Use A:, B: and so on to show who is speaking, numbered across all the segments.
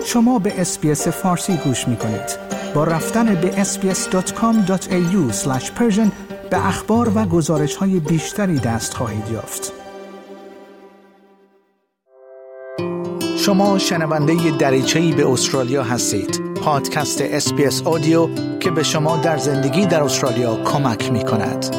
A: شما به اس‌بی‌اس فارسی گوش می‌کنید. با رفتن به sbs.com.au/persian به اخبار و گزارش‌های بیشتری دست خواهید یافت. شما شنونده دریچه‌ای به استرالیا هستید. پادکست اس‌بی‌اس آدیو که به شما در زندگی در استرالیا کمک می‌کند.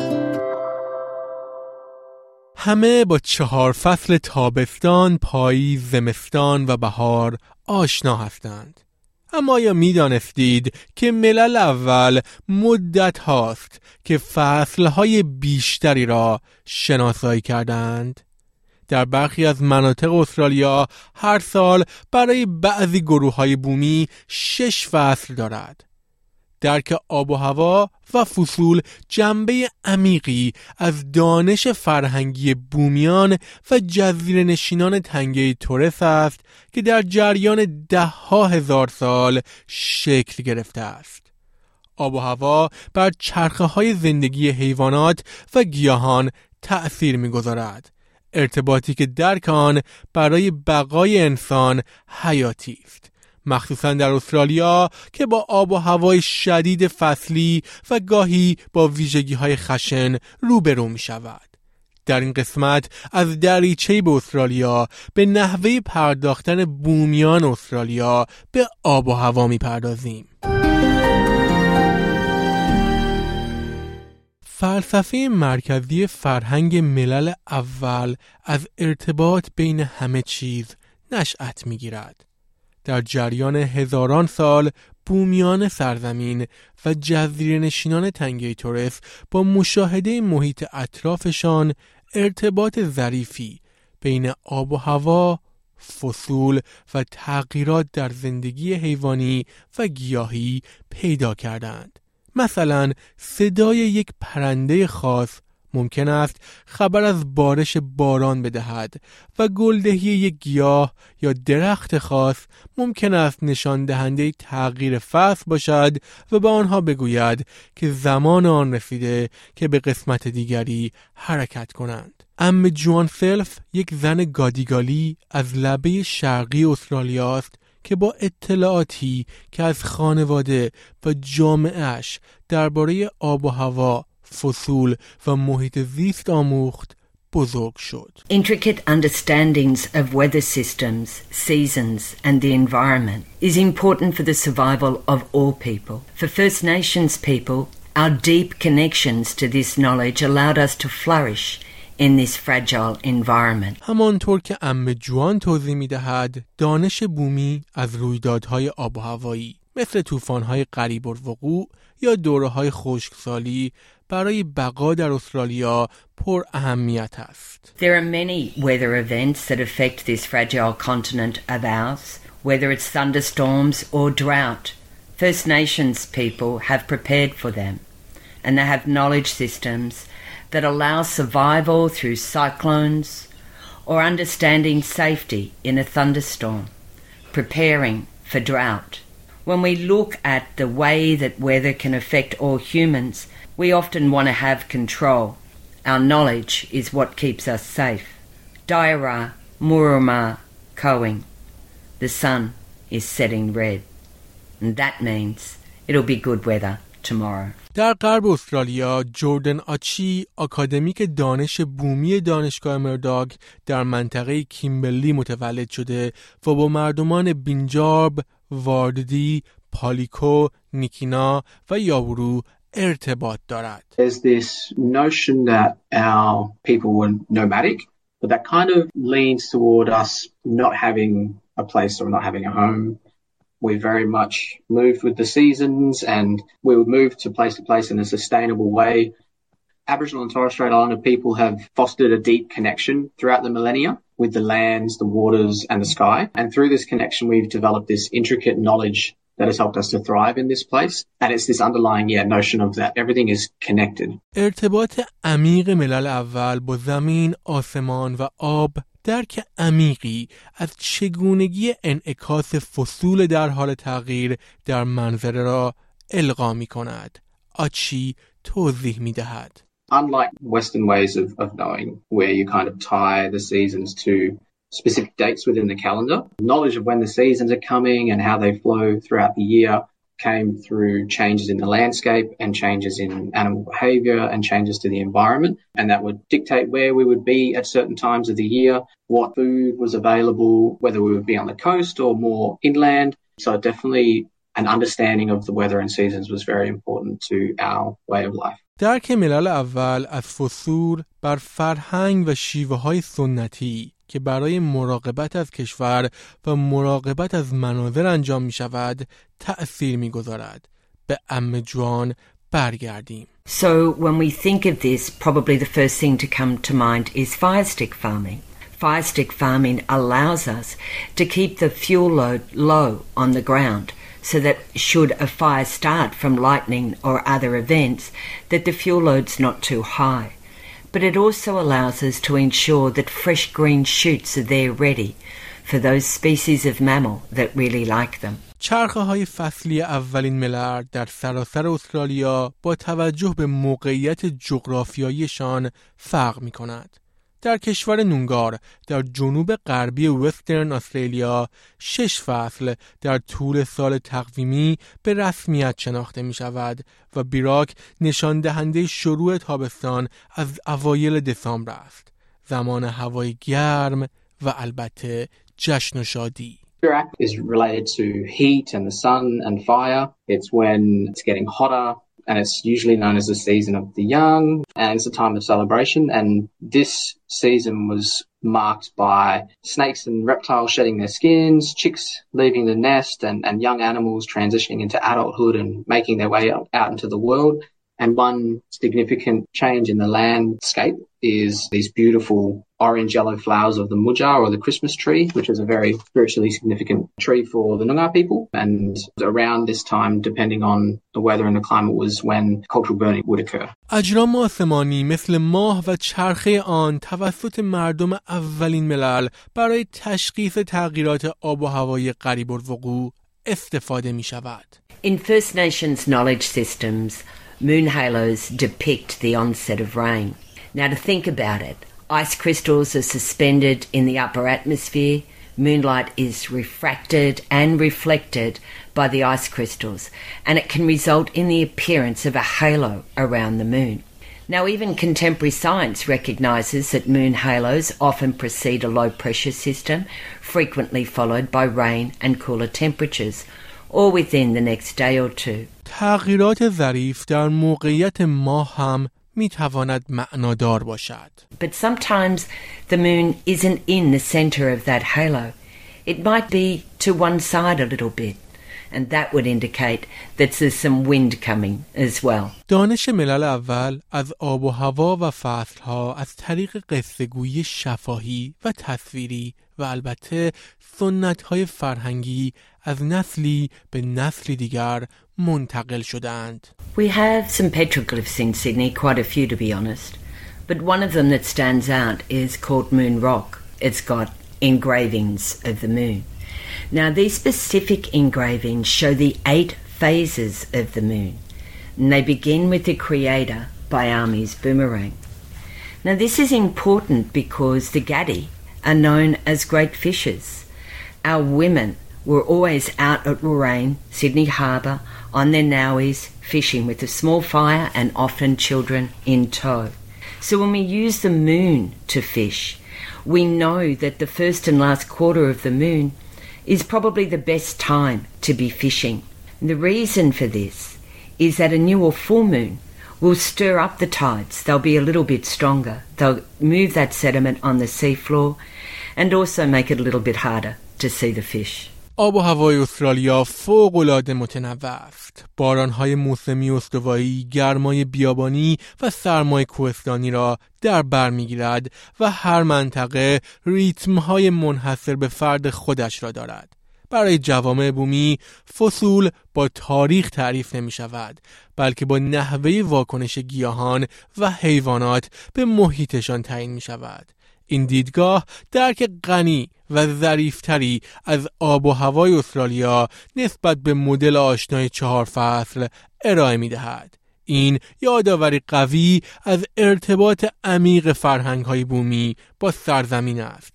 B: همه با 4 فصل تابستان، پاییز، زمستان و بهار آشنا هستند. اما آیا می‌دانستید که ملل اول مدت هاست که فصلهای بیشتری را شناسایی کردند؟ در برخی از مناطق استرالیا هر سال برای بعضی گروه‌های بومی 6 فصل دارد. درک آب و هوا و فصول جنبه عمیقی از دانش فرهنگی بومیان و جزیره نشینان تنگه تورس است که در جریان 10,000 سال شکل گرفته است. آب و هوا بر چرخه‌های زندگی حیوانات و گیاهان تأثیر می‌گذارد، ارتباطی که درک آن برای بقای انسان حیاتی است، مخصوصاً در استرالیا که با آب و هوای شدید فصلی و گاهی با ویژگی‌های خشن روبرو می‌شود. در این قسمت از دریچه‌ای به استرالیا به نحوه پرداختن بومیان استرالیا به آب و هوا می‌پردازیم. فلسفه مرکزی فرهنگ ملل اول از ارتباط بین همه چیز نشأت می‌گیرد. در جریان هزاران سال بومیان سرزمین و جزیره نشینان تنگه تورس با مشاهده محیط اطرافشان ارتباط ظریفی بین آب و هوا، فصول و تغییرات در زندگی حیوانی و گیاهی پیدا کردند. مثلا صدای یک پرنده خاص ممکن است خبر از بارش باران بدهد و گلدهی یک گیاه یا درخت خاص ممکن است نشان دهنده تغییر فصل باشد و به آنها بگوید که زمان آن رسیده که به قسمت دیگری حرکت کنند. ام جوان سلف یک زن گادیگالی از لبه شرقی استرالیا است که با اطلاعاتی که از خانواده و جامعه‌اش درباره آب و هوا، فصول و محیط زیست آموخت بزرگ شد.
C: Intricate understandings of weather systems, seasons and the environment is important for the survival of all people. For First Nations people, our deep connections to this knowledge allowed us to flourish in this fragile environment.
B: همانطور که عمه جوان توضیح می‌دهد، دانش بومی از رویدادهای آب و هوایی مثل طوفان‌های قریب الوقوع یا دوره‌های خشکسالی برای بقا در استرالیا پر اهمیت است.
C: There are many weather events that affect this fragile continent of ours, whether it's thunderstorms or drought. First Nations people have prepared for them, and they have knowledge systems that allow survival through cyclones or understanding safety in a thunderstorm, preparing for drought. When we look at the way that weather can affect all humans, we often want to have control. Our knowledge is what keeps us safe. Daira Muruma Coing. The sun is setting red. And that means it'll be good weather tomorrow.
B: در غرب استرالیا، جوردن آچی، آکادمیک دانش بومی دانشگاه مرداگ در منطقه کیمبرلی متولد شده و با مردمان بینجارب، واردی، پالیکو، نیکینا و یاورو ارتباط دارد.
D: There's this notion that our people were nomadic, but that kind of leans toward us not having a place or not having a home. We very much moved with the seasons and we would move to place in a sustainable way. Aboriginal and Torres Strait Islander people have fostered a deep connection throughout the millennia with the lands, the waters and the sky. And through this connection, we've developed this intricate knowledge that has helped us to thrive in this place. And it's this underlying notion of that everything is connected.
B: ارتباط عمیق ملل اول با زمین، آسمان و آب درک عمیقی از چگونگی انعکاس فصول در حال تغییر در منظره را القا می کند. آچی توضیح می دهد.
D: Unlike Western ways of knowing where you kind of tie the seasons to specific dates within the calendar. Knowledge of when the seasons are coming and how they flow throughout the year came through changes in the landscape and changes in animal behaviour and changes to the environment, and that would dictate where we would be at certain times of the year, what food was available, whether we would be on the coast or more inland. So definitely an understanding of the weather and seasons was very important to our way of life.
B: درک ملل اول از فصول بر فرهنگ و شیوه‌های سنتی که برای مراقبت از کشور و مراقبت از مناظر انجام می شود تأثیر می گذارد. به عمه جوان برگردیم.
C: So when we think of this, probably the first thing to come to mind is fire stick farming. Fire stick farming allows us to keep the fuel load low on the ground, so that should a fire start from lightning or other events, that the fuel load's not too high. But it also allows us to ensure that fresh green shoots are there ready for those species of mammal that really like them.
B: چرخه‌های فصلی اولین ملل در سراسر استرالیا با توجه به موقعیت جغرافیاییشان فرق می‌کند. در کشور نونگار در جنوب غربی وسترن استرالیا 6 فصل در طول سال تقویمی به رسمیت شناخته می شود و بیراک نشان دهنده شروع تابستان از اوایل دسامبر است. زمان هوای گرم و البته جشن و شادی.
D: Birak is related to heat and the sun and fire. It's when it's getting hotter. And it's usually known as the season of the young, and it's a time of celebration. And this season was marked by snakes and reptiles shedding their skins, chicks leaving the nest, and young animals transitioning into adulthood and making their way out into the world. And one significant change in the landscape is these beautiful orange-yellow flowers of the mudjar or the Christmas tree, which is a very spiritually significant tree for the Noongar people. And around this time, depending on the weather and the climate, was when cultural burning would occur.
B: اجرام آسمانی مثل ماه و چرخه آن توسط مردم اولین ملل برای تشخیص تغییرات آب و هوای قریب الوقوع استفاده می شود.
C: In First Nations knowledge systems, moon halos depict the onset of rain. Now to think about it, ice crystals are suspended in the upper atmosphere, moonlight is refracted and reflected by the ice crystals, and it can result in the appearance of a halo around the moon. Now even contemporary science recognises that moon halos often precede a low pressure system, frequently followed by rain and cooler temperatures, or within the next day or two.
B: تغییرات ظریف در موقعیت ماه هم می تواند معنادار باشد.
C: But sometimes the moon isn't in the center of that halo. It might be to one side a little bit, and that would indicate that there's some wind coming as well.
B: دانش ملل اول از آب و هوا و فصلها از طریق قصه‌گویی شفاهی و تصویری و البته سنت‌های فرهنگی از نسلی به نسلی دیگر منتقل شدند.
C: We have some petroglyphs in Sydney, quite a few to be honest, but one of them that stands out is called Moon Rock. It's got engravings of the moon. Now these specific engravings show the 8 phases of the moon, and they begin with the Creator by Army's boomerang. Now this is important because the Gadi are known as great fishers. Our women were always out at Warrane, Sydney Harbour, on their nowies, fishing with a small fire and often children in tow. So when we use the moon to fish, we know that the first and last quarter of the moon is probably the best time to be fishing. And the reason for this is that a new or full moon will stir up the tides. They'll be a little bit stronger. They'll move that sediment on the seafloor and also make it a little bit harder to see the fish.
B: آب و هوای استرالیا فوق‌العاده متنوع است. باران‌های موسمی استوایی، گرمای بیابانی و سرمای کوهستانی را در بر می‌گیرد و هر منطقه ریتم‌های منحصر به فرد خودش را دارد. برای جوامع بومی فصول با تاریخ تعریف نمی‌شود، بلکه با نحوه واکنش گیاهان و حیوانات به محیطشان تعیین می‌شود. این دیدگاه درک غنی و ظریف‌تری از آب و هوای استرالیا نسبت به مدل آشنای 4 فصل ارائه می‌دهد. این یادآوری قوی از ارتباط عمیق فرهنگ‌های بومی با سرزمین است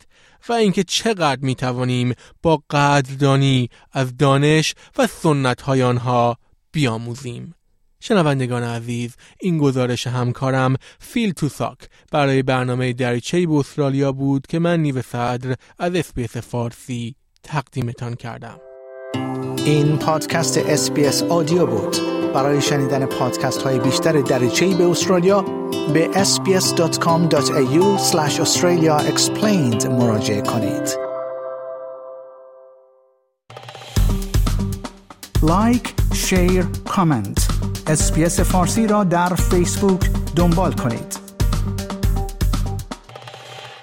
B: و اینکه چقدر میتوانیم با قدردانی از دانش و سنت‌های آنها بیاموزیم. شنوندگان عزیز، این گزارش همکارم فیل توساک برای برنامه دریچه‌ای به استرالیا بود که من نیو صدر از SBS فارسی تقدیمتان کردم.
A: این پادکست SBS آدیو بود. برای شنیدن پادکست های بیشتر دریچه‌ای به استرالیا به sbs.com.au/Australia Explained مراجعه کنید. لایک، شیر، کامنت. SBS فارسی را در فیسبوک دنبال کنید.